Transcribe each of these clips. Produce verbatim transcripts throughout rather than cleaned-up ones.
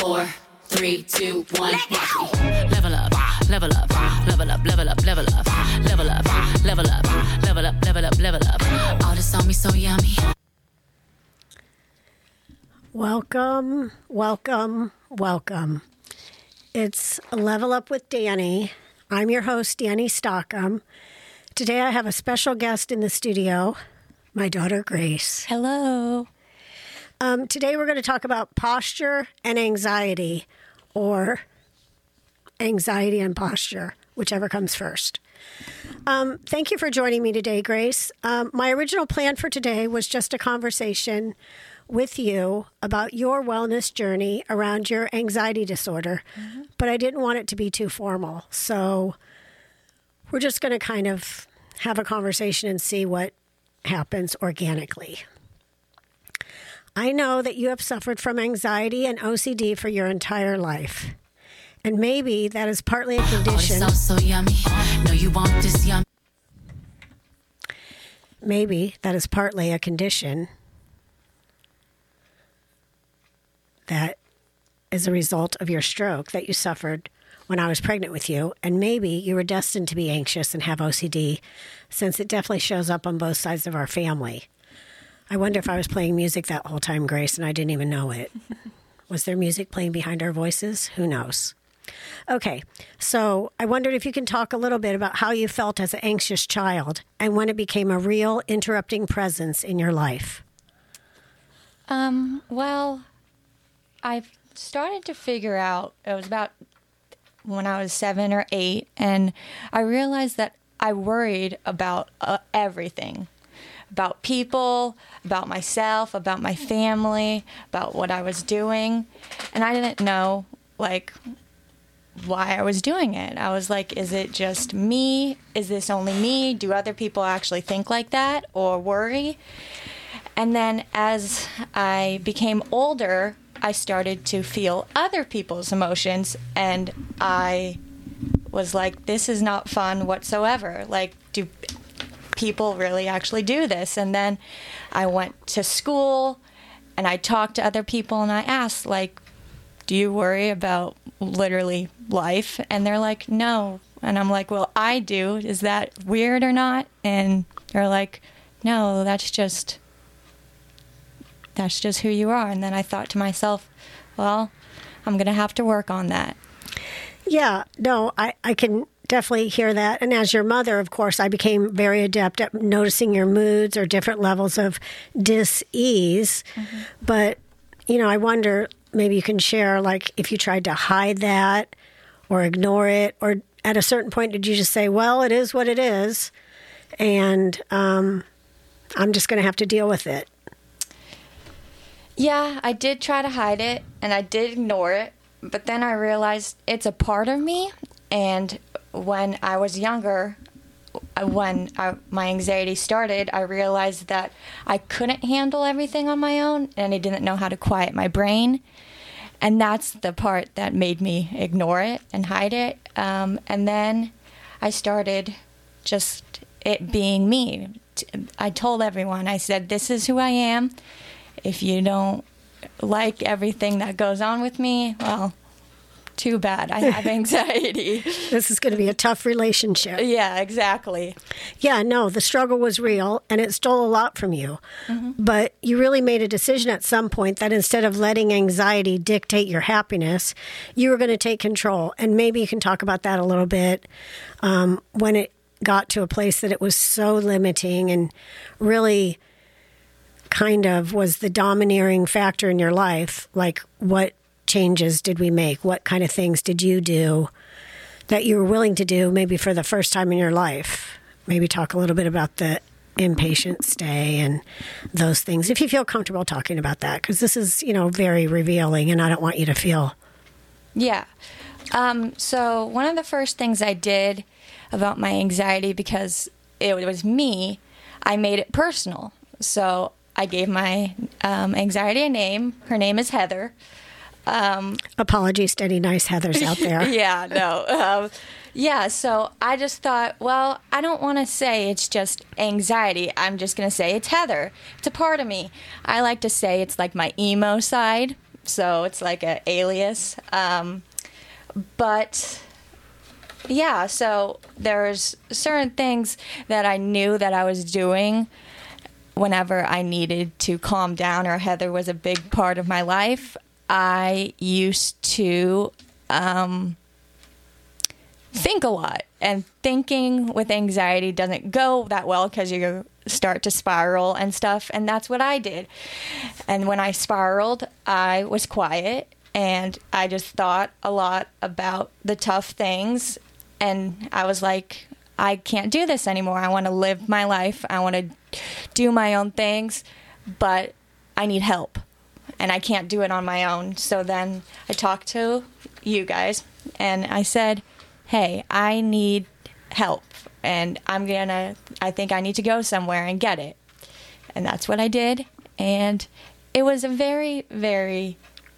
four, three, two, one. Watch me. Level up, level up, level up, level up, level up, level up, level up, level up, level up, level up. All this on me so yummy. Welcome, welcome, welcome. It's Level Up with Danny. I'm your host, Danny Stockham. Today I have a special guest in the studio, my daughter, Grace. Hello. Um, today we're going to talk about posture and anxiety, or anxiety and posture, whichever comes first. Um, thank you for joining me today, Grace. Um, my original plan for today was just a conversation with you about your wellness journey around your anxiety disorder, mm-hmm. but I didn't want it to be too formal. So we're just going to kind of have a conversation and see what happens organically. I know that you have suffered from anxiety and O C D for your entire life. And maybe that is partly a condition. Oh, so yummy. No, you want this yum. Maybe that is partly a condition that is a result of your stroke that you suffered when I was pregnant with you. And maybe you were destined to be anxious and have O C D, since it definitely shows up on both sides of our family. I wonder if I was playing music that whole time, Grace, and I didn't even know it. Was there music playing behind our voices? Who knows? Okay, so I wondered if you can talk a little bit about how you felt as an anxious child and when it became a real interrupting presence in your life. Um, well, I started to figure out, it was about when I was seven or eight, and I realized that I worried about uh, everything. About people, about myself, about my family, about what I was doing. And I didn't know, like, why I was doing it. I was like, is it just me? Is this only me? Do other people actually think like that or worry? And then as I became older, I started to feel other people's emotions, and I was like, this is not fun whatsoever. Like, do people really actually do this? And then I went to school and I talked to other people and I asked, like, do you worry about literally life? And they're like, no. And I'm like, well, I do. Is that weird or not? And they're like, no, that's just that's just who you are. And then I thought to myself, well, I'm going to have to work on that. Yeah, no, I, I can definitely hear that. And as your mother, of course, I became very adept at noticing your moods or different levels of dis-ease. Mm-hmm. But, you know, I wonder, maybe you can share, like, if you tried to hide that or ignore it, or at a certain point, did you just say, well, it is what it is, and um, I'm just going to have to deal with it? Yeah, I did try to hide it, and I did ignore it, but then I realized it's a part of me, and when I was younger, when I, my anxiety started, I realized that I couldn't handle everything on my own, and I didn't know how to quiet my brain. And that's the part that made me ignore it and hide it. Um, and then I started just it being me. I told everyone, I said, this is who I am. If you don't like everything that goes on with me, well, too bad. I have anxiety. This is going to be a tough relationship. Yeah, exactly. Yeah, no, the struggle was real, and it stole a lot from you. Mm-hmm. But you really made a decision at some point that instead of letting anxiety dictate your happiness, you were going to take control. And maybe you can talk about that a little bit, um, when it got to a place that it was so limiting and really kind of was the domineering factor in your life. Like, what changes did we make? What kind of things did you do that you were willing to do maybe for the first time in your life? Maybe talk a little bit about the inpatient stay and those things, if you feel comfortable talking about that, because this is, you know, very revealing, and I don't want you to feel... Yeah. Um, so one of the first things I did about my anxiety, because it was me, I made it personal. So I gave my um, anxiety a name. Her name is Heather. Um, Apologies to any nice Heathers out there. yeah, no. Um, yeah, so I just thought, well, I don't want to say it's just anxiety. I'm just going to say it's Heather. It's a part of me. I like to say it's like my emo side, so it's like an alias. Um, but yeah, so there's certain things that I knew that I was doing whenever I needed to calm down, or Heather was a big part of my life. I used to um, think a lot, and thinking with anxiety doesn't go that well because you start to spiral and stuff, and that's what I did. And when I spiraled, I was quiet, and I just thought a lot about the tough things, and I was like, I can't do this anymore. I want to live my life. I want to do my own things, but I need help, and I can't do it on my own. So then I talked to you guys, and I said, hey, I need help, and I'm gonna, I think I need to go somewhere and get it. And that's what I did, and it was a very, very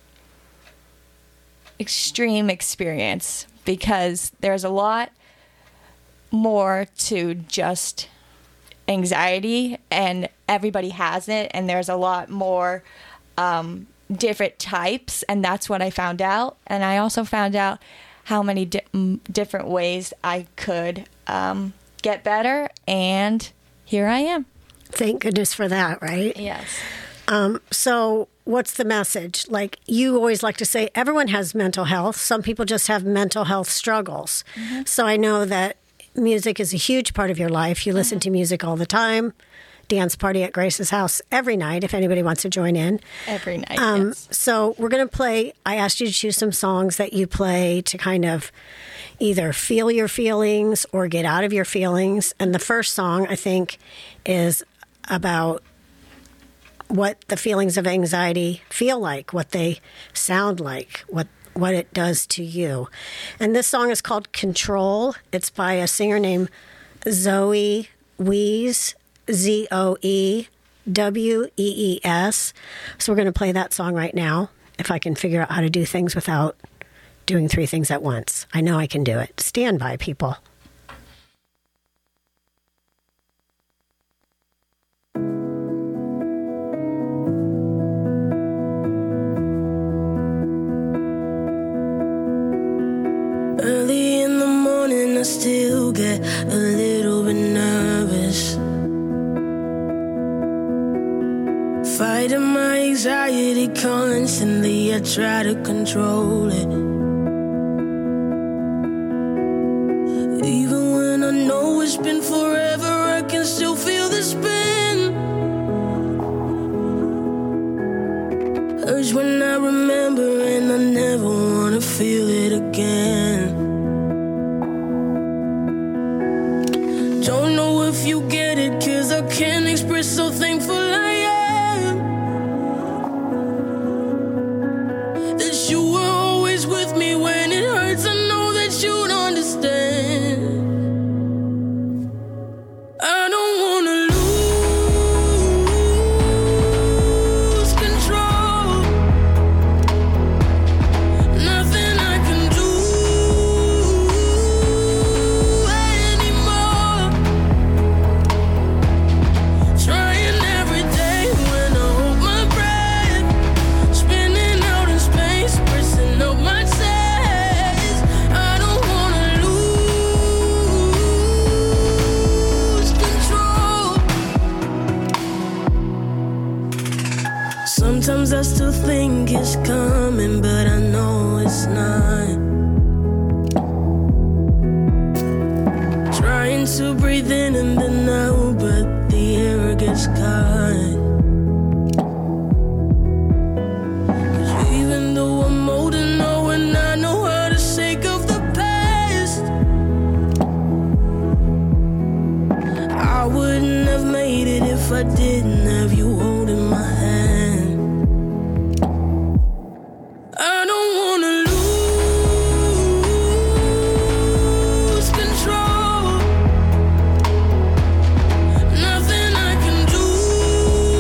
extreme experience, because there's a lot more to just anxiety, and everybody has it, and there's a lot more um, different types, and that's what I found out. And I also found out how many di- m- different ways I could um, get better, and here I am. Thank goodness for that, right? Yes. Um, so what's the message? Like, you always like to say everyone has mental health. Some people just have mental health struggles. Mm-hmm. So I know that music is a huge part of your life. You listen mm-hmm. to music all the time. Dance party at Grace's house every night if anybody wants to join in. Every night, um, yes. So we're going to play, I asked you to choose some songs that you play to kind of either feel your feelings or get out of your feelings. And the first song, I think, is about what the feelings of anxiety feel like, what they sound like, what what it does to you. And this song is called Control. It's by a singer named Zoe Wees, Z O E W E E S. So we're going to play that song right now, if I can figure out how to do things without doing three things at once. I know I can do it. Stand by, people. Early in the morning, I still get a little bit nervous. Fighting my anxiety constantly, I try to control it. Even when I know it's been forever, I can still feel the spin. Urge when I remember, and I never wanna feel it again. Don't know if you get it, 'cause I can't express so thankful I am that you were always with me when it hurts. I know that you'd understand. I don't wanna lose control. Nothing I can do anymore. Trying every day when I hold my breath, spinning out in space, pressing up my chest. I don't wanna lose control. Sometimes I still think it's coming, but I know it's not. Trying to breathe in and then out, but the air gets caught. 'Cause even though I'm old and know, and I know how to shake off the past, I wouldn't have made it if I didn't have you holding my hand. I don't wanna lose control. Nothing I can do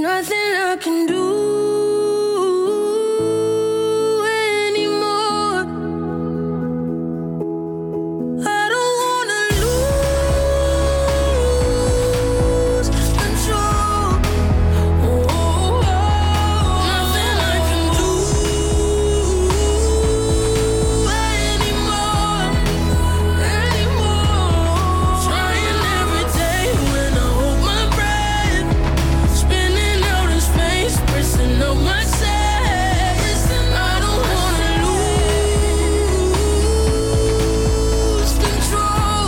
nothing I can do anymore. I don't wanna lose control. Oh, nothing I can do anymore, anymore. Trying every day when I hold my breath, spinning out in space, pressing up my chest. I don't wanna lose control.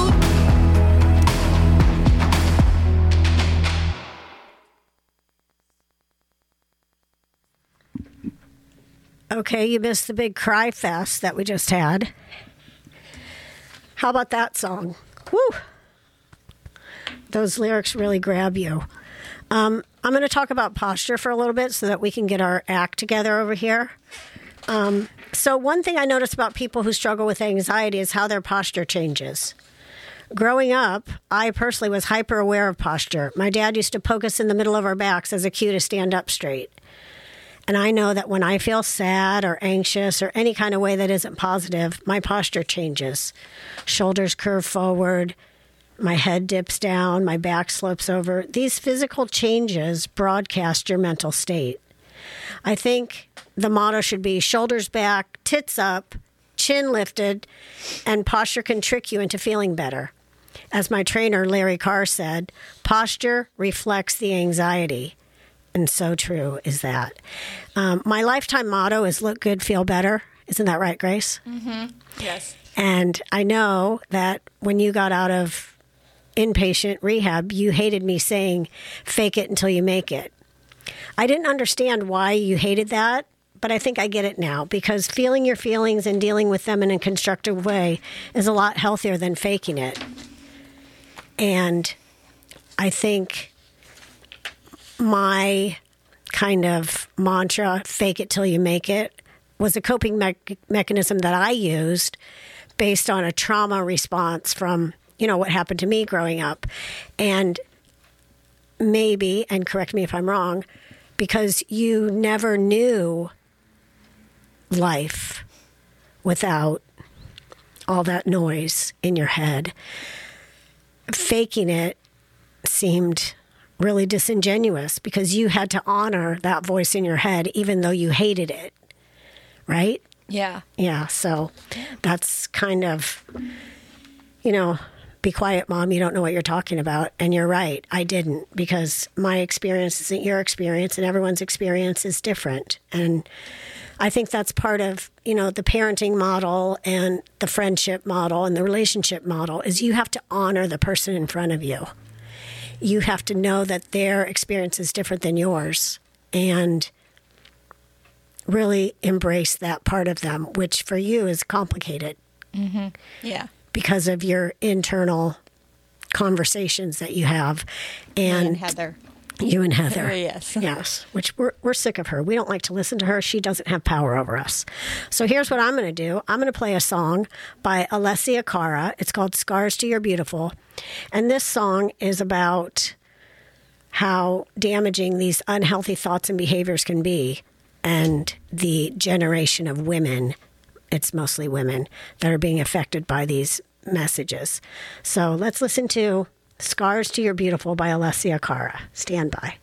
Okay, you missed the big cry fest that we just had. How about that song? Woo! Those lyrics really grab you. Um, I'm going to talk about posture for a little bit so that we can get our act together over here. Um, so one thing I notice about people who struggle with anxiety is how their posture changes. Growing up, I personally was hyper aware of posture. My dad used to poke us in the middle of our backs as a cue to stand up straight. And I know that when I feel sad or anxious or any kind of way that isn't positive, my posture changes. Shoulders curve forward, my head dips down, my back slopes over. These physical changes broadcast your mental state. I think the motto should be shoulders back, tits up, chin lifted, and posture can trick you into feeling better. As my trainer, Larry Carr, said, posture reflects the anxiety. And so true is that. Um, my lifetime motto is look good, feel better. Isn't that right, Grace? Mm-hmm. Yes. And I know that when you got out of inpatient rehab, you hated me saying, fake it until you make it. I didn't understand why you hated that, but I think I get it now, because feeling your feelings and dealing with them in a constructive way is a lot healthier than faking it. And I think my kind of mantra, fake it till you make it, was a coping me- mechanism that I used based on a trauma response from, you know, what happened to me growing up. And maybe, and correct me if I'm wrong, because you never knew life without all that noise in your head, faking it seemed really disingenuous because you had to honor that voice in your head even though you hated it, right? Yeah. Yeah, so that's kind of, you know, be quiet, Mom, you don't know what you're talking about. And you're right, I didn't, because my experience isn't your experience and everyone's experience is different. And I think that's part of, you know, the parenting model and the friendship model and the relationship model is you have to honor the person in front of you. You have to know that their experience is different than yours and really embrace that part of them, which for you is complicated. Mm-hmm. Yeah. Because of your internal conversations that you have. And, and Heather. You and Heather. Yes. Yes. Which we're, we're sick of her. We don't like to listen to her. She doesn't have power over us. So here's what I'm going to do. I'm going to play a song by Alessia Cara. It's called Scars to Your Beautiful. And this song is about how damaging these unhealthy thoughts and behaviors can be. And the generation of women, it's mostly women, that are being affected by these messages. So let's listen to Scars to Your Beautiful by Alessia Cara. Stand by.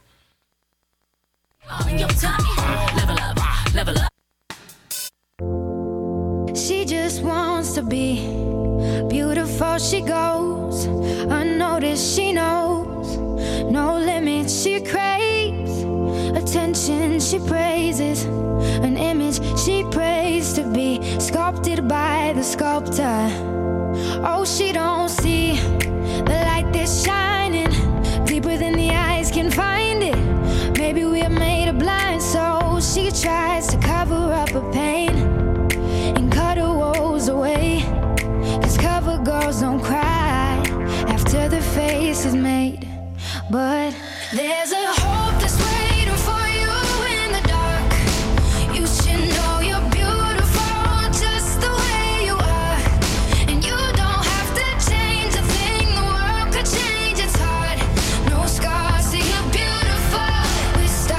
She just wants to be beautiful. She goes unnoticed. She knows no limits. She craves attention. She praises an image. She prays to be sculpted by the sculptor. Oh, she don't see the light that's shining deeper than the eyes can find it. Maybe we're made of blind souls. She tries to cover up her pain and cut her woes away. Cause cover girls don't cry after the face is made. But there's a hope that's waiting for you in the dark. You should know you're beautiful just the way you are. And you don't have to change a thing, the world could change its heart. No scars, see you're beautiful with stars.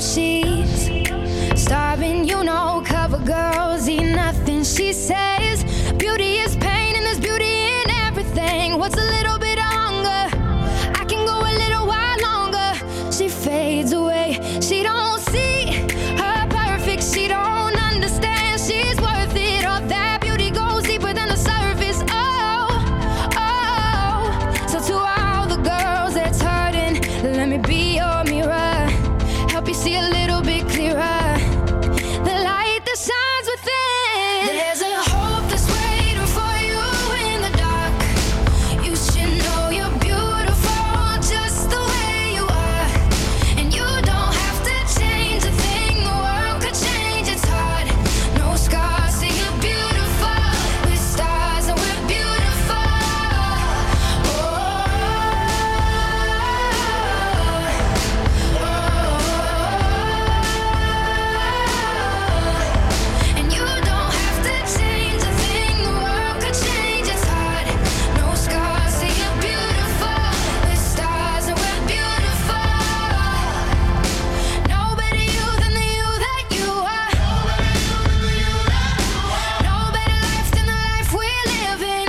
she's starving, you know, cover girls eat nothing. She says beauty is pain and there's beauty in everything. What's a little bit of hunger? I can go a little while longer. She fades away. She don't see her perfect. She don't understand she's worth it. All that beauty goes deeper than the surface. Oh, oh. So to all the girls that's hurting, let me be your mirror. Help you see a little bit clearer. The light that shines within. There's a hope that's waiting for you in the dark. You should know you're beautiful just the way you are. And you don't have to change a thing. The world could change, it's hard. No scars, see you're beautiful. With stars and we're beautiful. Oh, and you don't have to change a thing. The world could change, it's hard. No scars, see you're beautiful. With stars and we're beautiful. No better you than the you that you are. No better life than the life we're living.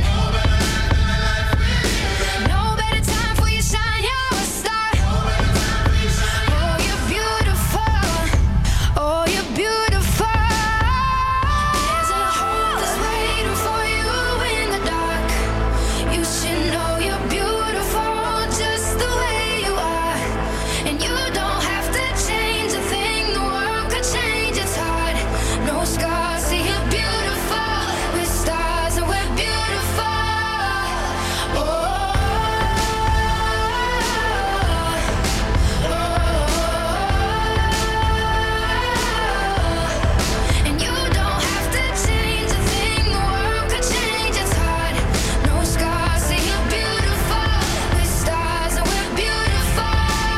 No better time for you shine, you're a star. Oh, you're beautiful. Oh, you're beautiful. There's a hope that's waiting for you in the dark. You should know you're beautiful just the way you are. And you don't have to change a thing. The world could change, it's hard. No scars, see you're beautiful. With stars and we're beautiful. Oh, and you don't have to change a thing. The world could change, it's hard. No scars, see you're beautiful. With stars and we're beautiful.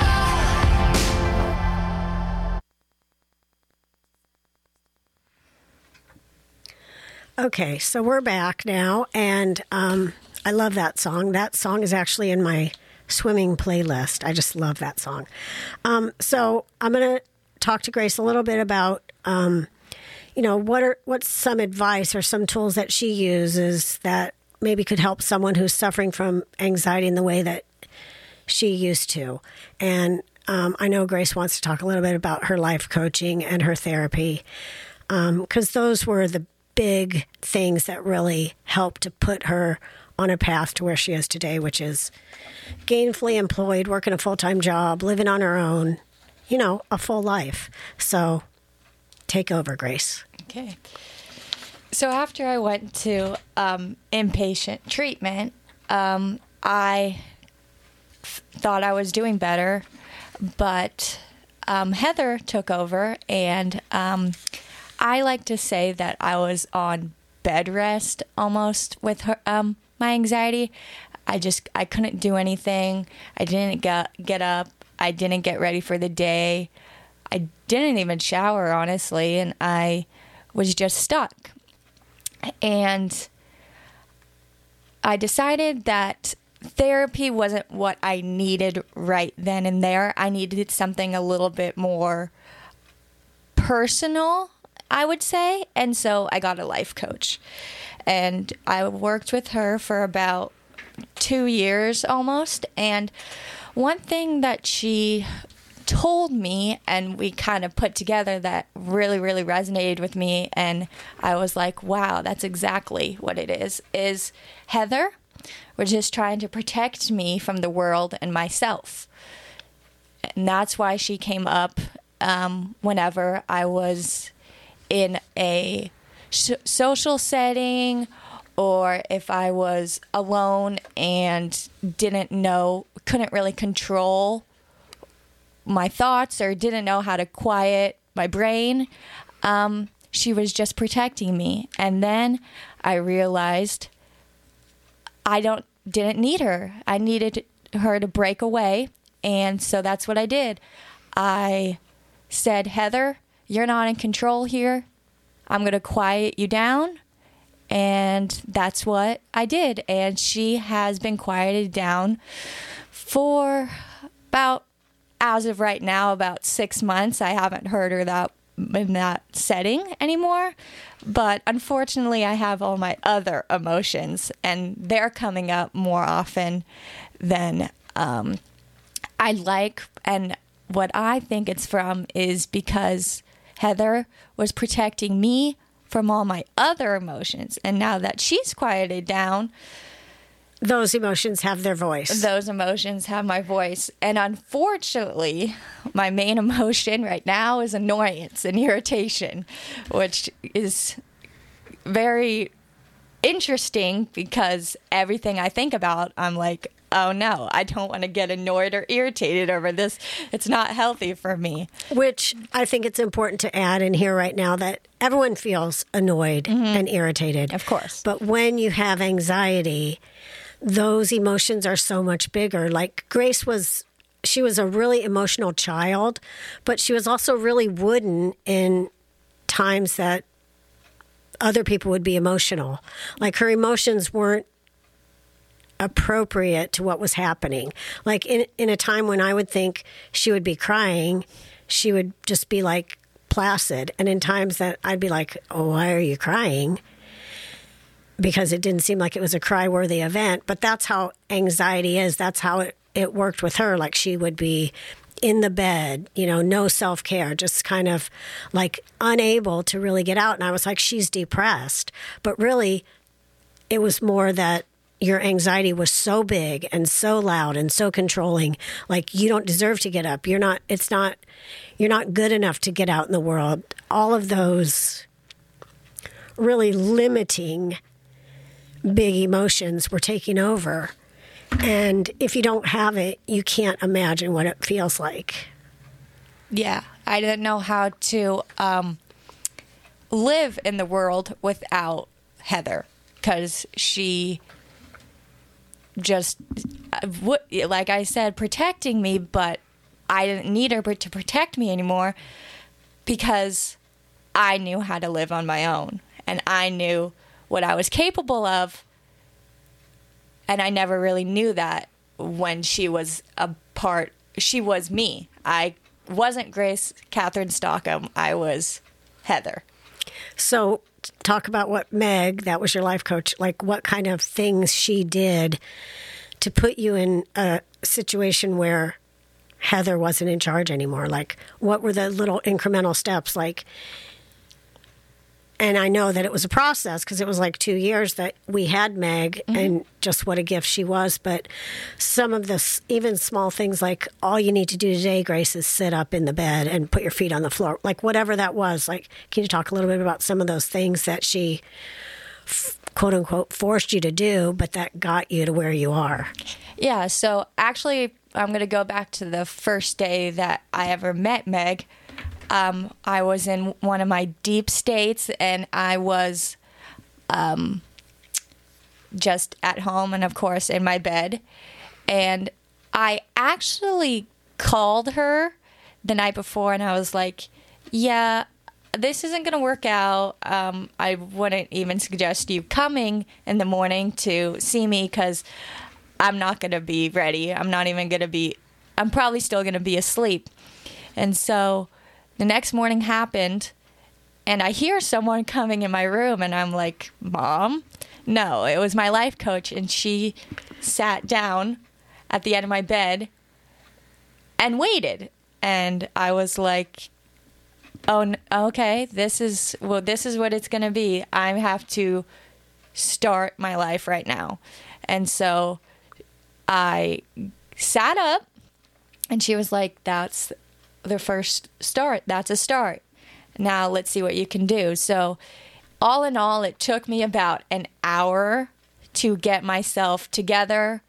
Okay, so we're back now, and um, I love that song. That song is actually in my swimming playlist. I just love that song. Um, so I'm going to talk to Grace a little bit about, um, you know, what are what's some advice or some tools that she uses that maybe could help someone who's suffering from anxiety in the way that she used to. And um, I know Grace wants to talk a little bit about her life coaching and her therapy, because those were the big things that really helped to put her on a path to where she is today, which is gainfully employed, working a full-time job, living on her own, you know, a full life. So take over, Grace. Okay. So after I went to um, inpatient treatment, um, I f- thought I was doing better, but um, Heather took over, and um, I like to say that I was on bed rest almost with her, um, my anxiety. I just, I couldn't do anything. I didn't get, get up. I didn't get ready for the day. I didn't even shower, honestly, and I was just stuck. And I decided that therapy wasn't what I needed right then and there. I needed something a little bit more personal, I would say. And so I got a life coach. And I worked with her for about two years almost. And one thing that she told me, and we kind of put together, that really, really resonated with me, and I was like, wow, that's exactly what it is, is Heather was just trying to protect me from the world and myself. And that's why she came up um, whenever I was in a sh- social setting, or if I was alone and didn't know, couldn't really control my thoughts or didn't know how to quiet my brain. Um, she was just protecting me. And then I realized I don't didn't need her. I needed her to break away. And so that's what I did. I said, Heather, you're not in control here. I'm going to quiet you down. And that's what I did. And she has been quieted down for about as of right now, about six months, I haven't heard her that in that setting anymore. But unfortunately, I have all my other emotions, and they're coming up more often than um, I like. And what I think it's from is because Heather was protecting me from all my other emotions. And now that she's quieted down, those emotions have their voice. Those emotions have my voice. And unfortunately, my main emotion right now is annoyance and irritation, which is very interesting because everything I think about, I'm like, oh no, I don't want to get annoyed or irritated over this. It's not healthy for me. Which I think it's important to add in here right now that everyone feels annoyed mm-hmm. and irritated. Of course. But when you have anxiety, those emotions are so much bigger. Like Grace was, she was a really emotional child, but she was also really wooden in times that other people would be emotional. Like her emotions weren't appropriate to what was happening. Like in in a time when I would think she would be crying, she would just be like placid. And in times that I'd be like, oh, why are you crying? Because it didn't seem like it was a cry-worthy event. But that's how anxiety is. That's how it, it worked with her. Like she would be in the bed, you know, no self-care, just kind of like unable to really get out. And I was like, she's depressed. But really, it was more that your anxiety was so big and so loud and so controlling. Like you don't deserve to get up. You're not, it's not, you're not good enough to get out in the world. All of those really limiting big emotions were taking over. And if you don't have it, you can't imagine what it feels like. Yeah, I didn't know how to um, live in the world without Heather because she just, like I said, protecting me, but I didn't need her to protect me anymore because I knew how to live on my own and I knew what I was capable of. And I never really knew that when she was a part, she was me. I wasn't Grace Catherine Stockham. I was Heather. So talk about what Meg, that was your life coach, like what kind of things she did to put you in a situation where Heather wasn't in charge anymore. Like what were the little incremental steps? Like, and I know that it was a process because it was like two years that we had Meg mm-hmm. and just what a gift she was. But some of the even small things like all you need to do today, Grace, is sit up in the bed and put your feet on the floor. Like whatever that was. Like, can you talk a little bit about some of those things that she, quote unquote, forced you to do, but that got you to where you are? Yeah. So actually, I'm going to go back to the first day that I ever met Meg. Um, I was in one of my deep states, and I was um, just at home and, of course, in my bed. And I actually called her the night before, and I was like, yeah, this isn't going to work out. Um, I wouldn't even suggest you coming in the morning to see me because I'm not going to be ready. I'm not even going to be, I'm probably still going to be asleep. And so the next morning happened, and I hear someone coming in my room, and I'm like, Mom? No, it was my life coach, and she sat down at the end of my bed and waited. And I was like, oh, okay, this is, well, this is what it's going to be. I have to start my life right now. And so I sat up, and she was like, that's the first start. That's a start. Now let's see what you can do. So all in all, it took me about an hour to get myself together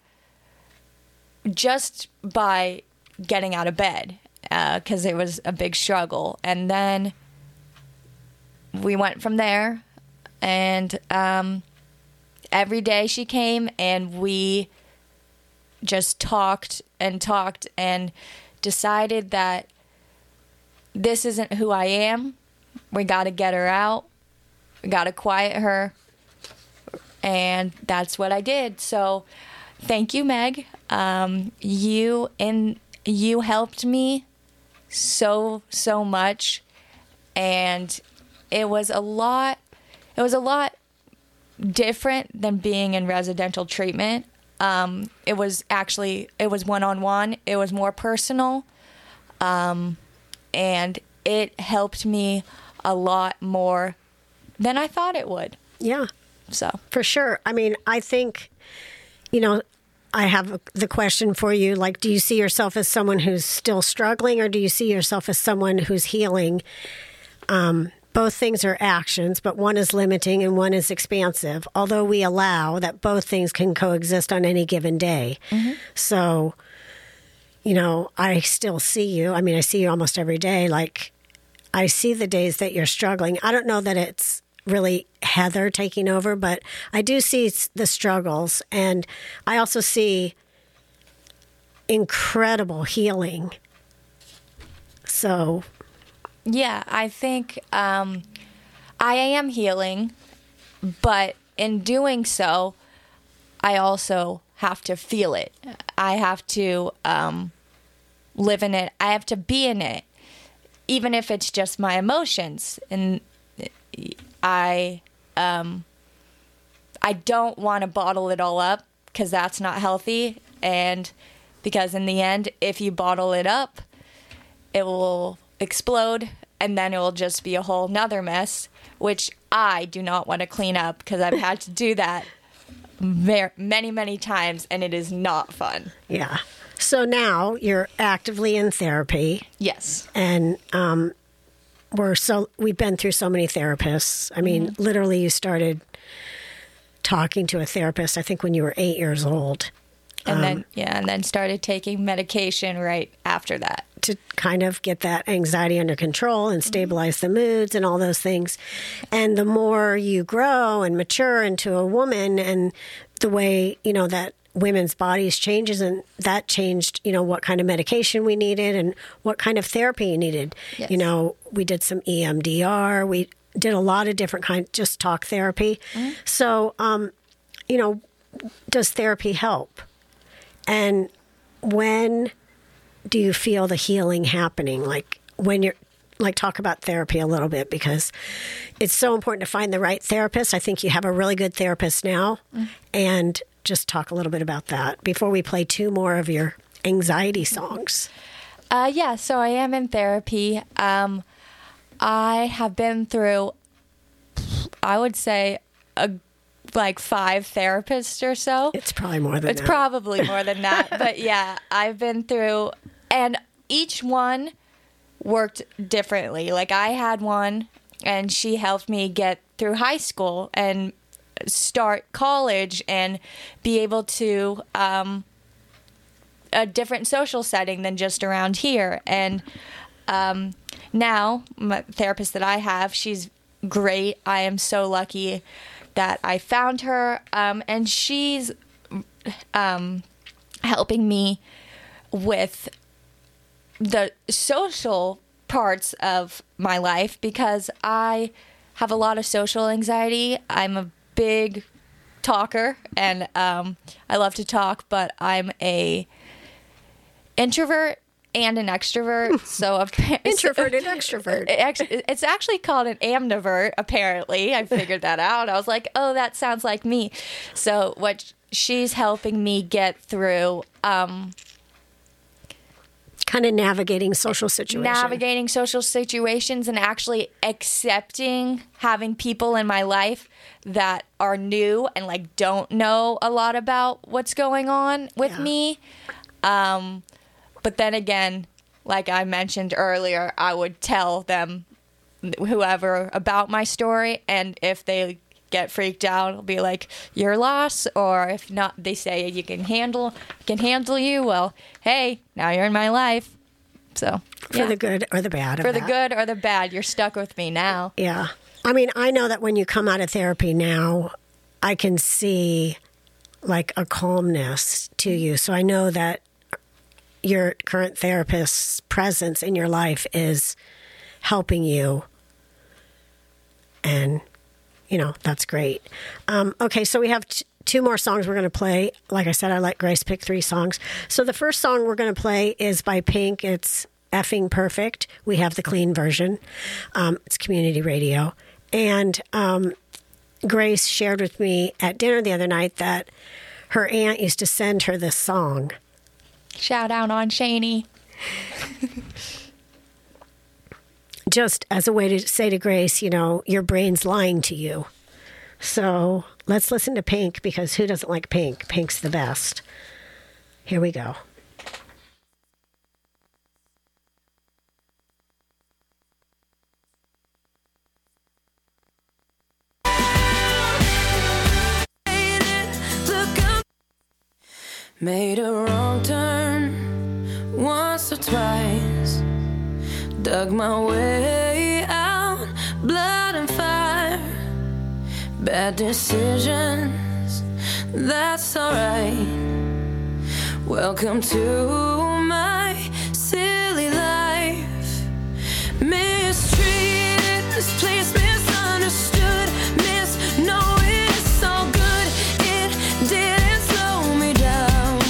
just by getting out of bed because uh, it was a big struggle. And then we went from there, and um, every day she came and we just talked and talked and decided that this isn't who I am. We got to get her out. We got to quiet her. And that's what I did. So thank you, Meg. Um, you, in you helped me so, so much. And it was a lot, it was a lot different than being in residential treatment. Um, it was actually, it was one-on-one. It was more personal. Um, and it helped me a lot more than I thought it would. Yeah. So For sure. I mean, I think, you know, I have the question for you, like, do you see yourself as someone who's still struggling, or do you see yourself as someone who's healing? Um, both things are actions, but one is limiting and one is expansive, although we allow that both things can coexist on any given day. Mm-hmm. So, you know, I still see you. I mean, I see you almost every day. Like, I see the days that you're struggling. I don't know that it's really Heather taking over, but I do see the struggles, and I also see incredible healing. So, yeah, I think um, I am healing, but in doing so, I also have to feel it. I have to um, live in it. I have to be in it, even if it's just my emotions. And I um, I don't want to bottle it all up, because that's not healthy. And because in the end, if you bottle it up, it will explode, and then it will just be a whole nother mess, which I do not want to clean up, because I've had to do that very, many, many times, and it is not fun. yeah. So now you're actively in therapy. Yes. And um, we're so we've been through so many therapists. I mean, mm-hmm. literally, you started talking to a therapist, I think, when you were eight years old. And um, then, yeah, and then started taking medication right after that. To kind of get that anxiety under control and stabilize mm-hmm. the moods and all those things. And the more you grow and mature into a woman, and the way, you know, that women's bodies changes, and that changed, you know, what kind of medication we needed and what kind of therapy you needed. Yes. You know, we did some E M D R. We did a lot of different kinds, just talk therapy. Mm-hmm. So, um, you know, does therapy help? And when do you feel the healing happening? Like, when you're, like, talk about therapy a little bit, because it's so important to find the right therapist. I think you have a really good therapist now. Mm-hmm. And just talk a little bit about that before we play two more of your anxiety songs. Uh, yeah, so I am in therapy. Um, I have been through, I would say, a like five therapists or so. It's probably more than it's that. It's probably more than that. But yeah, I've been through, and each one worked differently. Like, I had one, and she helped me get through high school and start college and be able to um, a different social setting than just around here. And um, now, my therapist that I have, she's great. I am so lucky that I found her, um, and she's um, helping me with the social parts of my life, because I have a lot of social anxiety. I'm a big talker, and um, I love to talk, but I'm a introvert and an extrovert. So a introvert and extrovert. It's actually called an amnivert, apparently. I figured that out. I was like, oh, that sounds like me. So what she's helping me get through, um, kind of navigating social situations. Navigating social situations and actually accepting having people in my life that are new and, like, don't know a lot about what's going on with yeah. me. Um, but then again, like I mentioned earlier, I would tell them, whoever, about my story, and if they get freaked out, I'll be like, your loss. Or if not, they say you can handle can handle you. Well, hey, now you're in my life. So for yeah. the good or the bad. For of the that. good or the bad, you're stuck with me now. Yeah, I mean, I know that when you come out of therapy now, I can see like a calmness to you. So I know that your current therapist's presence in your life is helping you, and you know, that's great. Um, okay, so we have t- two more songs we're going to play. Like I said, I let Grace pick three songs. So the first song we're going to play is by Pink. It's Effing Perfect. We have the clean version. Um, it's community radio. And um, Grace shared with me at dinner the other night that her aunt used to send her this song. Shout out on Shani. Just as a way to say to Grace, you know, your brain's lying to you. So let's listen to Pink, because who doesn't like Pink? Pink's the best. Here we go. Made a wrong turn once or twice, dug my way out, blood and fire, bad decisions, that's alright. Welcome to my silly life. Mistreated, misplaced, misunderstood, misknowing it's all good. It didn't slow me down.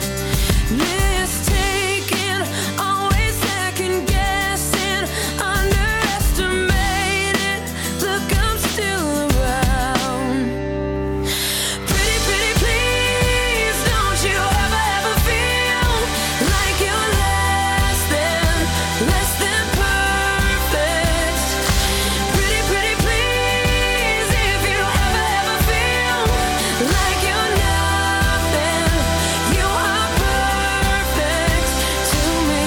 Mistaken, always second guessing, underestimated. Look, I'm still around. Pretty, pretty, please, don't you ever, ever feel like you're less than, less than perfect. Pretty, pretty, please, if you ever, ever feel like you're nothing, you are perfect to me.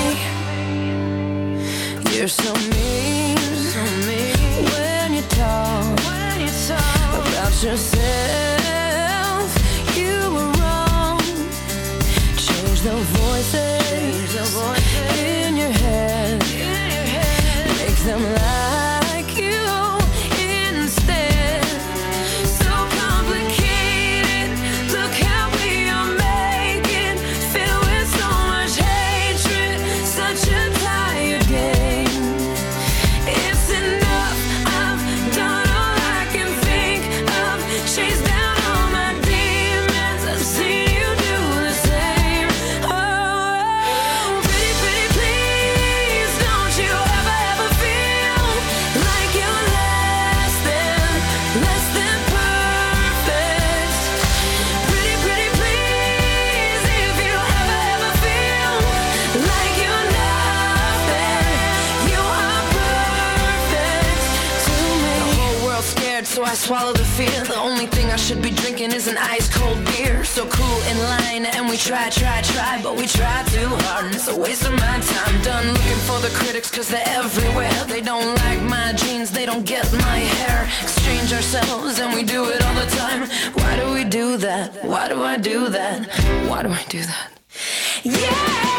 You're so mean, so mean when you talk, when you talk about yourself. You were wrong. Change the voices, in your head, make them like you instead. So complicated, look how we are making, filled with so much hatred, such a tired game. It's enough, I've done all I can think of, chased down all my demons, I've seen you do the same. Oh, pretty, pretty, please, don't you ever, ever feel like you're less than, less than perfect. Pretty, pretty, please, if you ever, ever feel like you're nothing, you are perfect to me. The whole world's scared, so I swallow the fear. The only thing I should be drinking is an ice cold beer. So cool in line, and we try, try, try, but we try too hard, and it's a waste of my time. Done looking for the critics, cause they're everywhere. They don't like my jeans, they don't get my hair. Exchange ourselves, and we do it all the time. Why do we do that? Why do I do that? Why do I do that? Yeah!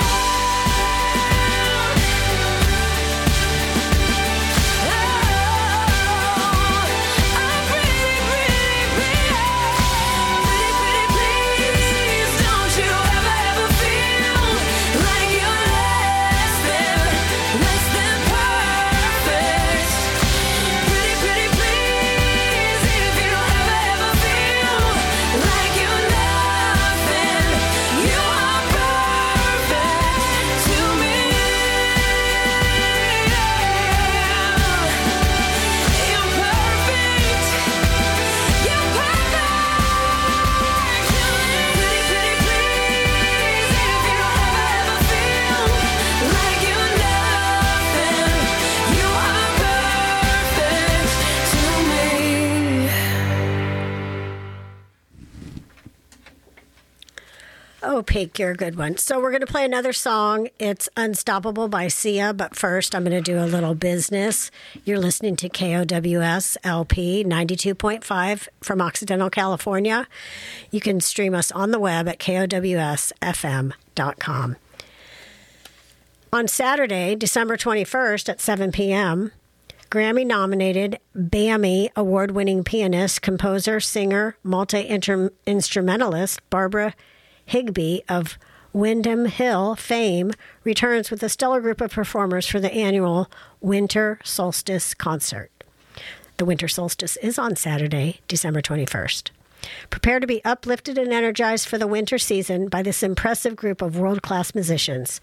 Oh, Pink, you're a good one. So we're going to play another song. It's Unstoppable by Sia, but first I'm going to do a little business. You're listening to K O W S L P ninety-two point five from Occidental, California. You can stream us on the web at K O W S F M dot com. On Saturday, December twenty-first at seven p.m., Grammy-nominated BAMI award-winning pianist, composer, singer, multi-instrumentalist Barbara Higbee of Windham Hill fame returns with a stellar group of performers for the annual Winter Solstice concert. The Winter Solstice is on Saturday, December twenty-first. Prepare to be uplifted and energized for the winter season by this impressive group of world-class musicians.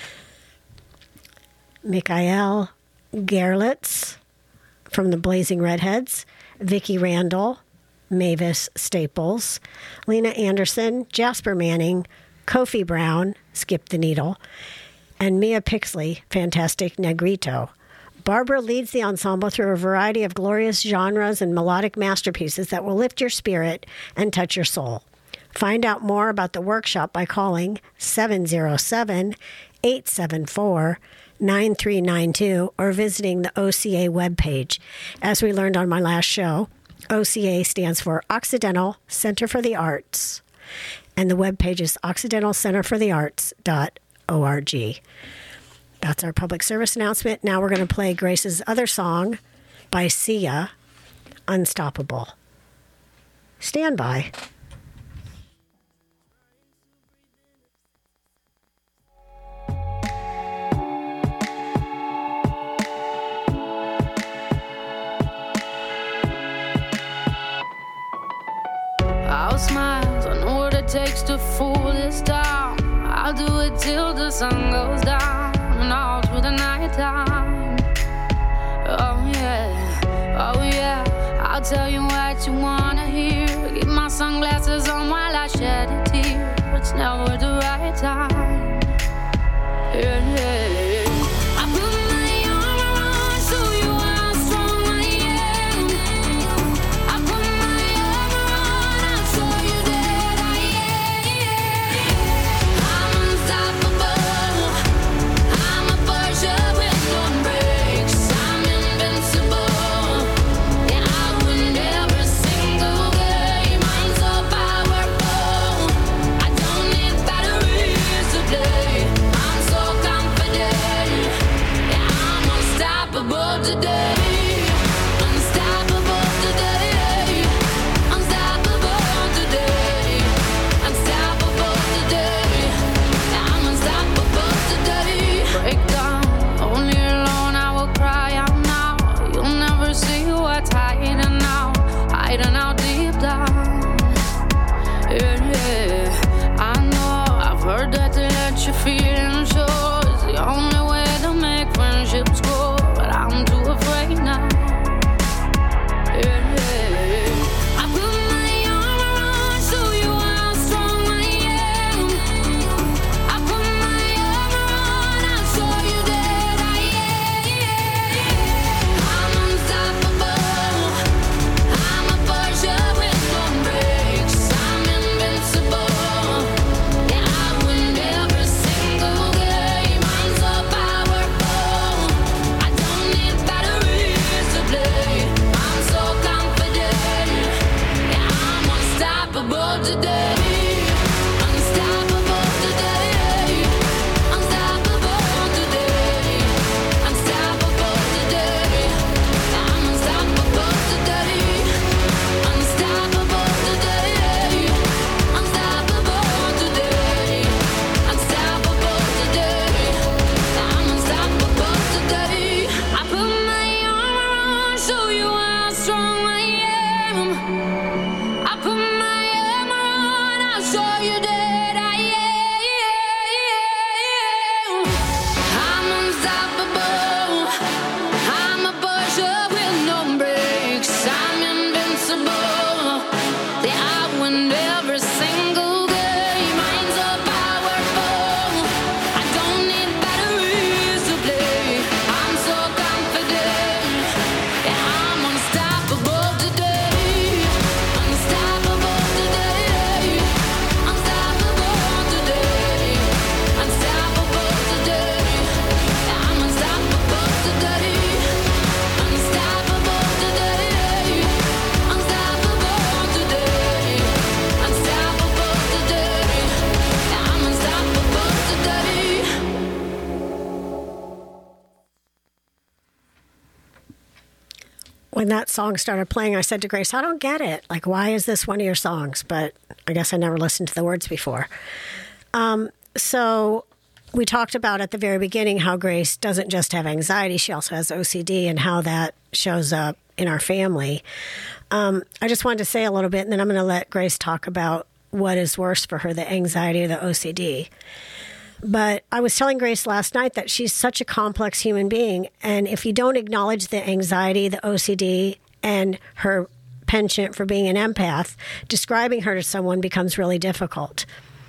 Mikhail Gerlitz from the Blazing Redheads, Vicki Randall, Mavis Staples, Lena Anderson, Jasper Manning, Kofi Brown, Skip the Needle, and Mia Pixley, Fantastic Negrito. Barbara leads the ensemble through a variety of glorious genres and melodic masterpieces that will lift your spirit and touch your soul. Find out more about the workshop by calling seven oh seven, eight seven four, nine three nine two or visiting the O C A webpage. As we learned on my last show, O C A stands for Occidental Center for the Arts, and the webpage is occidental center for the arts dot org. That's our public service announcement. Now we're going to play Grace's other song by Sia, Unstoppable. Stand by. I'll smile, I know what it takes to fool this town. I'll do it till the sun goes down and all through the night time. Oh yeah, oh yeah, I'll tell you what you wanna hear. Keep my sunglasses on while I shed a tear. It's never the right time. Yeah, yeah. I put my arm around so you how strong I am. I put my arm around, I'll show you that I am. I'm unstoppable. I'm a Porsche with no brakes. I'm invincible. Yeah, I win every single game. I'm so powerful. I don't need batteries to play. I'm so confident. Yeah, I'm unstoppable today. Unstoppable today. Unstoppable today. Unstoppable today. Yeah, I'm unstoppable today. Break down, only alone I will cry out now. You'll never see what's hiding out, hiding out deep down. Yeah, yeah. I know, I've heard that to let your feelings show is the only way to make friendships grow, but I'm too afraid now. Yeah, yeah. I put my arm around, show you how strong I am. I put my arm around, I'll show you that I am. I'm unstoppable. I'm a Porsche with no brakes. I'm invincible. Yeah, I win every single game. I'm so powerful. I don't need batteries to play. I'm so confident. Yeah, I'm unstoppable today. Unstoppable today. Unstoppable today. Unstoppable today. I'm unstoppable today. Unstoppable today. Unstoppable today. Unstoppable today. I'm unstoppable today. I put my arm around, show you how strong I am. I put my arm around, I'll show you that I am. I'm unstoppable. I'm a Porsche with no brakes. I'm invincible. Yeah, I win every single game. I'm so powerful. I don't need batteries to play. I'm so confident. Yeah, I'm unstoppable today. Unstoppable today. Unstoppable today. Unstoppable today. Yeah, I'm unstoppable today. Unstoppable today. Unstoppable today. Unstoppable today. Yeah, I'm unstoppable today. When that song started playing, I said to Grace, I don't get it. Like, why is this one of your songs? But I guess I never listened to the words before. Um, so we talked about at the very beginning how Grace doesn't just have anxiety, she also has O C D, and how that shows up in our family. Um, I just wanted to say a little bit, and then I'm going to let Grace talk about what is worse for her, the anxiety or the O C D. But I was telling Grace last night that she's such a complex human being. And if you don't acknowledge the anxiety, the O C D, and her penchant for being an empath, describing her to someone becomes really difficult.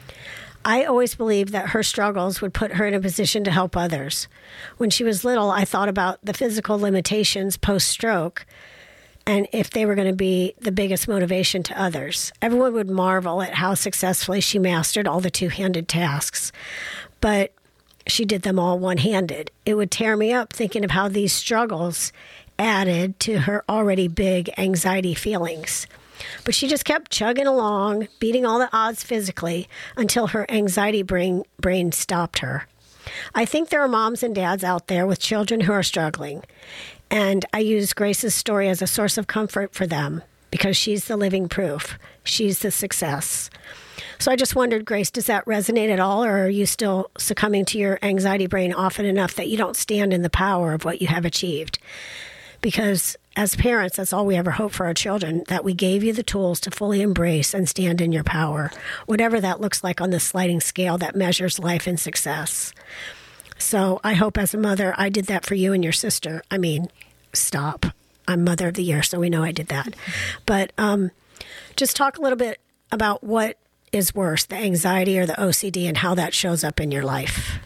I always believed that her struggles would put her in a position to help others. When she was little, I thought about the physical limitations post-stroke and if they were going to be the biggest motivation to others. Everyone would marvel at how successfully she mastered all the two-handed tasks, but she did them all one-handed. It would tear me up thinking of how these struggles added to her already big anxiety feelings. But she just kept chugging along, beating all the odds physically until her anxiety brain, brain stopped her. I think there are moms and dads out there with children who are struggling, and I use Grace's story as a source of comfort for them because she's the living proof. She's the success. So I just wondered, Grace, does that resonate at all, or are you still succumbing to your anxiety brain often enough that you don't stand in the power of what you have achieved? Because as parents, that's all we ever hope for our children, that we gave you the tools to fully embrace and stand in your power, whatever that looks like on the sliding scale that measures life and success. So I hope as a mother, I did that for you and your sister. I mean, stop. I'm Mother of the Year, so we know I did that. But um, just talk a little bit about what is worse, the anxiety or the O C D, and how that shows up in your life.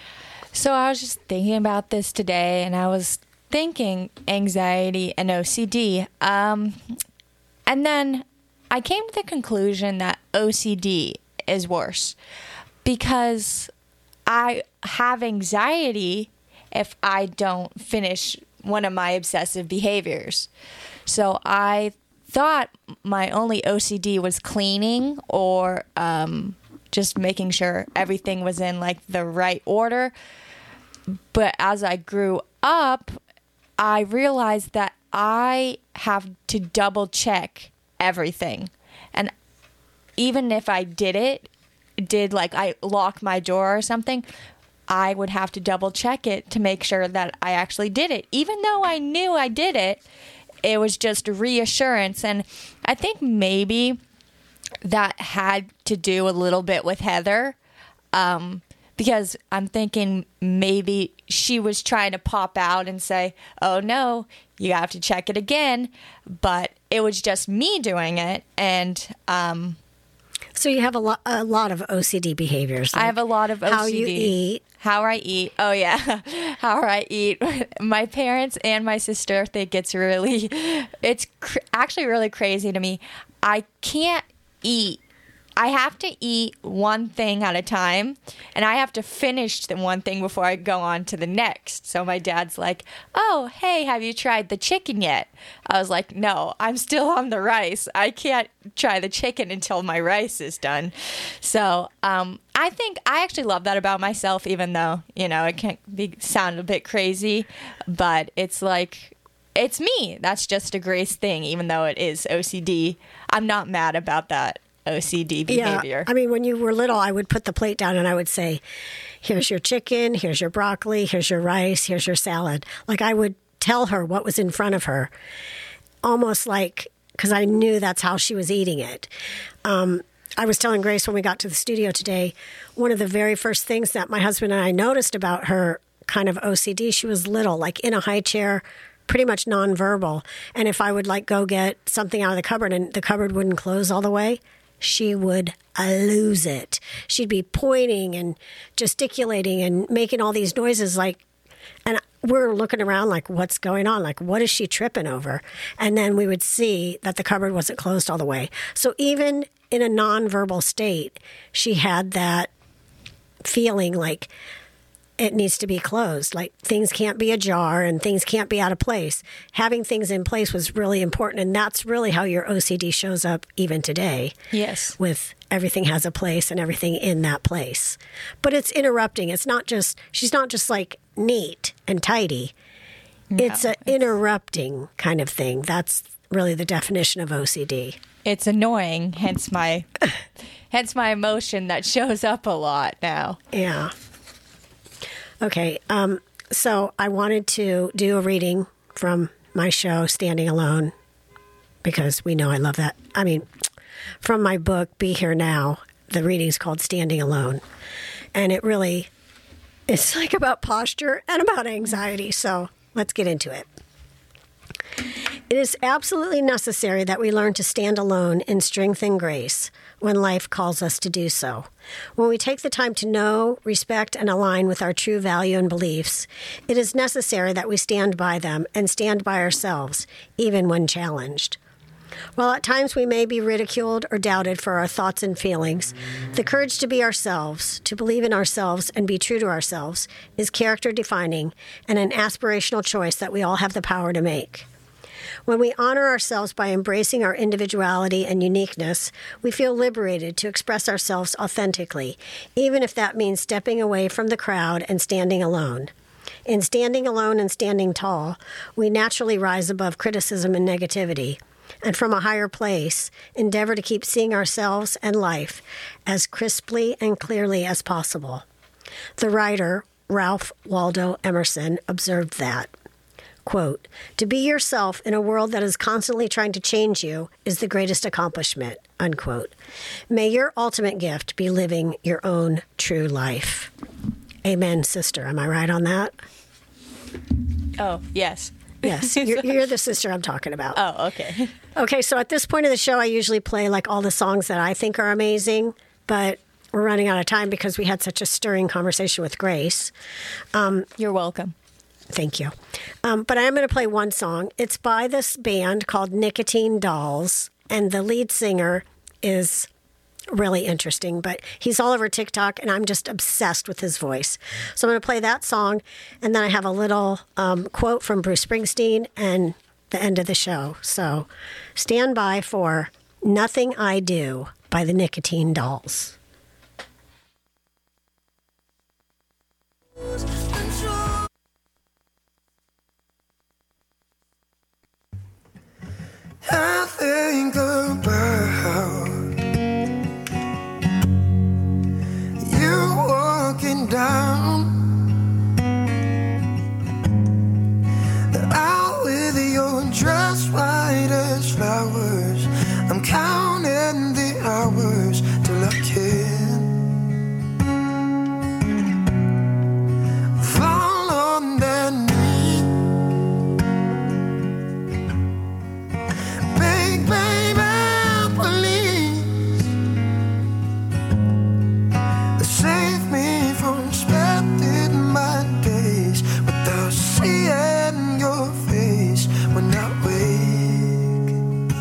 So I was just thinking about this today, and I was thinking anxiety and O C D. Um, and then I came to the conclusion that O C D is worse because I have anxiety if I don't finish one of my obsessive behaviors. So I thought my only O C D was cleaning or um, just making sure everything was in like the right order. But as I grew up, I realized that I have to double check everything. And even if I did it, did like I lock my door or something, I would have to double check it to make sure that I actually did it. Even though I knew I did it, it was just reassurance. And I think maybe that had to do a little bit with Heather. Um, Because I'm thinking maybe she was trying to pop out and say, oh, no, you have to check it again. But it was just me doing it. And um, so you have a, lo- a lot of O C D behaviors. Like I have a lot of O C D. How you eat. How I eat. Oh, yeah. How I eat. My parents and my sister think it's really, it's cr- actually really crazy to me. I can't eat. I have to eat one thing at a time, and I have to finish the one thing before I go on to the next. So my dad's like, oh, hey, have you tried the chicken yet? I was like, no, I'm still on the rice. I can't try the chicken until my rice is done. So um, I think I actually love that about myself, even though, you know, it can be sound a bit crazy, but it's like, it's me. That's just a Grace thing, even though it is O C D. I'm not mad about that O C D behavior. Yeah, I mean, when you were little, I would put the plate down and I would say, here's your chicken, here's your broccoli, here's your rice, here's your salad. Like I would tell her what was in front of her, almost like, because I knew that's how she was eating it. Um, I was telling Grace when we got to the studio today, one of the very first things that my husband and I noticed about her kind of O C D, she was little, like in a high chair, pretty much nonverbal. And if I would like go get something out of the cupboard and the cupboard wouldn't close all the way, she would lose it. She'd be pointing and gesticulating and making all these noises like, and we're looking around like, what's going on? Like, what is she tripping over? And then we would see that the cupboard wasn't closed all the way. So even in a nonverbal state, she had that feeling like it needs to be closed. Like things can't be ajar and things can't be out of place. Having things in place was really important. And that's really how your O C D shows up even today. Yes. With everything has a place and everything in that place. But it's interrupting. It's not just, she's not just like neat and tidy. No, it's an interrupting kind of thing. That's really the definition of O C D. It's annoying, hence my, hence my emotion that shows up a lot now. Yeah. Okay, um, so I wanted to do a reading from my show, Standing Alone, because we know I love that. I mean, from my book, Be Here Now, the reading's called Standing Alone. And it really, it's like about posture and about anxiety. So let's get into it. It is absolutely necessary that we learn to stand alone in strength and grace when life calls us to do so. When we take the time to know, respect, and align with our true value and beliefs, it is necessary that we stand by them and stand by ourselves, even when challenged. While at times we may be ridiculed or doubted for our thoughts and feelings, the courage to be ourselves, to believe in ourselves and be true to ourselves, is character defining and an aspirational choice that we all have the power to make. When we honor ourselves by embracing our individuality and uniqueness, we feel liberated to express ourselves authentically, even if that means stepping away from the crowd and standing alone. In standing alone and standing tall, we naturally rise above criticism and negativity, and from a higher place, endeavor to keep seeing ourselves and life as crisply and clearly as possible. The writer, Ralph Waldo Emerson, observed that, quote, "To be yourself in a world that is constantly trying to change you is the greatest accomplishment," unquote. May your ultimate gift be living your own true life. Amen, sister. Am I right on that? Oh, yes. Yes, you're, you're the sister I'm talking about. Oh, okay. Okay, so at this point of the show, I usually play like all the songs that I think are amazing, but we're running out of time because we had such a stirring conversation with Grace. Um, You're welcome. Thank you. Um, but I am going to play one song. It's by this band called Nicotine Dolls, and the lead singer is really interesting, but he's all over TikTok, and I'm just obsessed with his voice. So I'm going to play that song, and then I have a little um, quote from Bruce Springsteen and the end of the show. So stand by for Nothing I Do by the Nicotine Dolls. I think about you walking down the aisle with your dress white as flowers. I'm counting the hours till I can fall on that knee. Big baby, please save me from spending my days without seeing your face when I wake.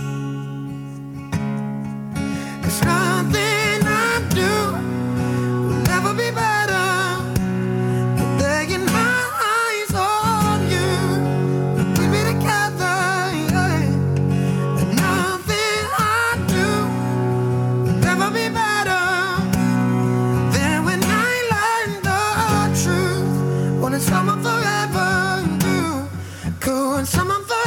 'Cause nothing I do will ever be better than laying my eyes on you. We'll be together, yeah. And nothing I do will ever be better than when I learned the truth. Wanted someone forever, you could someone forever.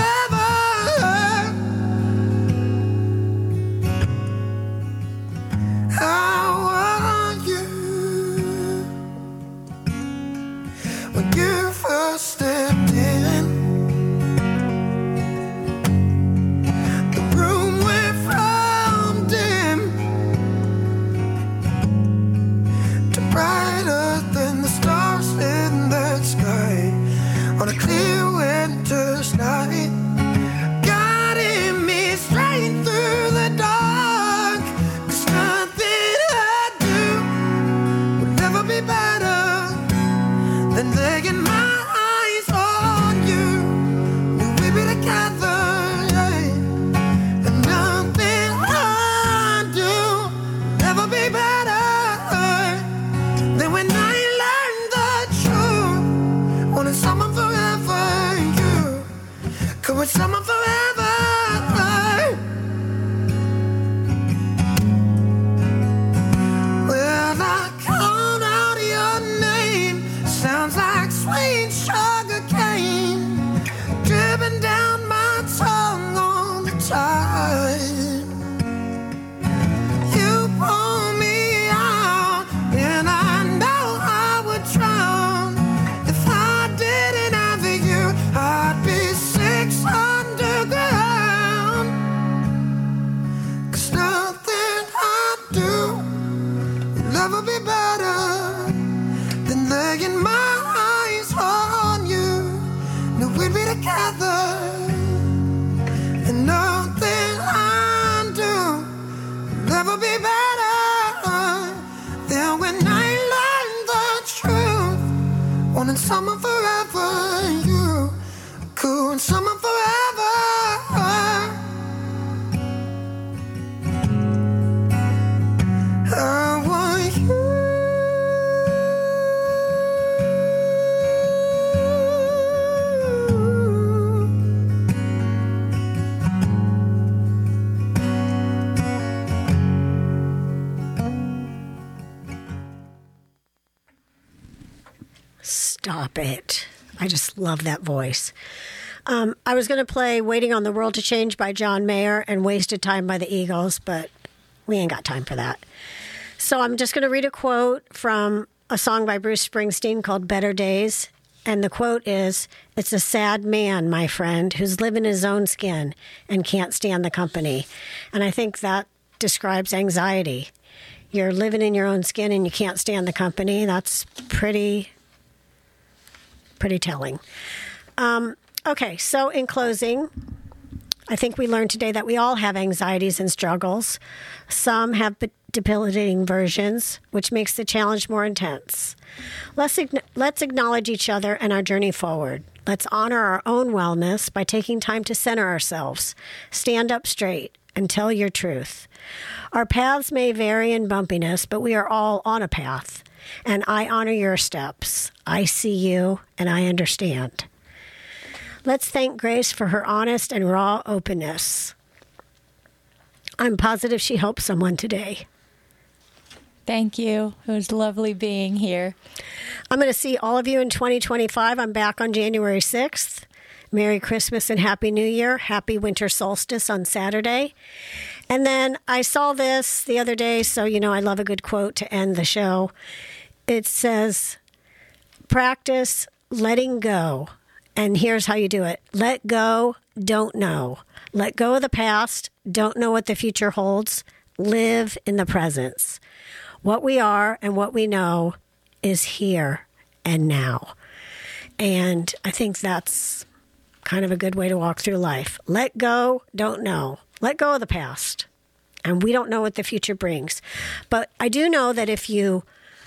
How are you when you first stepped in? The room went from dim to brighter than the stars in that sky on a clear winter's night, guiding me straight through the dark. 'Cause nothing I do will ever be better than laying my eyes on you. Will we be together? Yeah. And nothing I do will ever be better than when I learned the truth. Wanted someone forever, you could with someone forever. Well, I called out your name, sounds like sweet sugar cane dripping down my tongue all the time. You pull me out, and I know I would drown. If I didn't have you, I'd be six want someone forever. I want you. Stop it. I just love that voice. Um, I was going to play Waiting on the World to Change by John Mayer and Wasted Time by the Eagles, but we ain't got time for that. So I'm just going to read a quote from a song by Bruce Springsteen called Better Days. And the quote is, "It's a sad man, my friend, who's living in his own skin and can't stand the company." And I think that describes anxiety. You're living in your own skin and you can't stand the company. That's pretty... pretty telling. Um, okay, so in closing, I think we learned today that we all have anxieties and struggles. Some have debilitating versions, which makes the challenge more intense. Let's, let's acknowledge each other and our journey forward. Let's honor our own wellness by taking time to center ourselves, stand up straight, and tell your truth. Our paths may vary in bumpiness, but we are all on a path. And I honor your steps. I see you, and I understand. Let's thank Grace for her honest and raw openness. I'm positive she helped someone today. Thank you. It was lovely being here. I'm going to see all of you in twenty twenty-five. I'm back on January sixth. Merry Christmas and Happy New Year. Happy winter solstice on Saturday. And then I saw this the other day, so you know I love a good quote to end the show. It says, practice letting go. And here's how you do it. Let go, don't know. Let go of the past, don't know what the future holds. Live in the presence. What we are and what we know is here and now. And I think that's kind of a good way to walk through life. Let go, don't know. Let go of the past. And we don't know what the future brings. But I do know that if you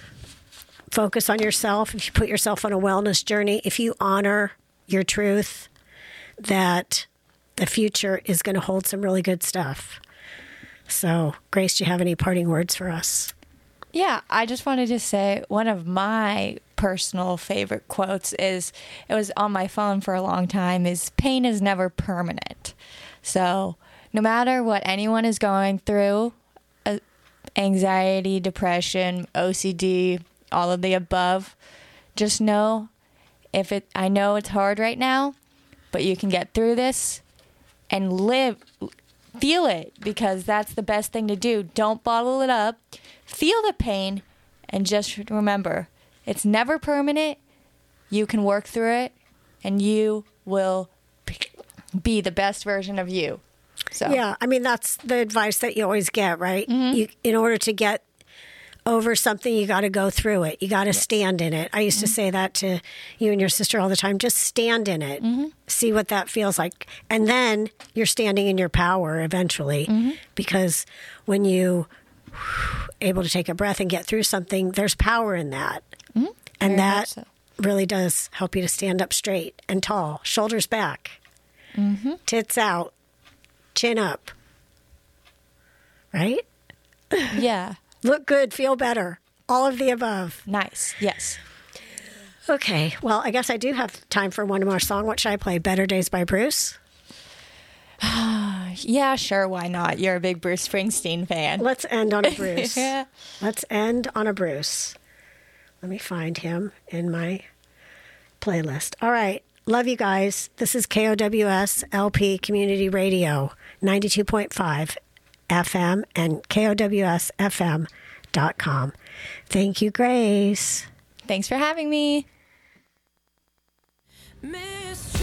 focus on yourself, if you put yourself on a wellness journey, if you honor your truth, that the future is going to hold some really good stuff. So, Grace, do you have any parting words for us? Yeah, I just wanted to say one of my personal favorite quotes is, it was on my phone for a long time, is pain is never permanent. So no matter what anyone is going through, uh, anxiety, depression, O C D, all of the above, just know if it, I know it's hard right now, but you can get through this and live, feel it, because that's the best thing to do. Don't bottle it up. Feel the pain, and just remember, it's never permanent. You can work through it, and you will be the best version of you. So yeah, I mean, that's the advice that you always get, right? Mm-hmm. You, in order to get over something, you got to go through it. You got to yes. stand in it. I used mm-hmm. to say that to you and your sister all the time. Just stand in it. Mm-hmm. See what that feels like. And then you're standing in your power eventually, mm-hmm. because when you able to take a breath and get through something, there's power in that. Mm-hmm. And Very that so. really does help you to stand up straight and tall, shoulders back, mm-hmm. tits out, chin up. Right? Yeah. Look good, feel better. All of the above. Nice. Yes. Okay. Well, I guess I do have time for one more song. What should I play? Better Days by Bruce? Yeah, sure. Why not? You're a big Bruce Springsteen fan. Let's end on a Bruce. Yeah. Let's end on a Bruce. Let me find him in my playlist. All right. Love you guys. This is K O W S L P Community Radio, ninety-two point five F M and K O W S F M dot com. Thank you, Grace. Thanks for having me. Miss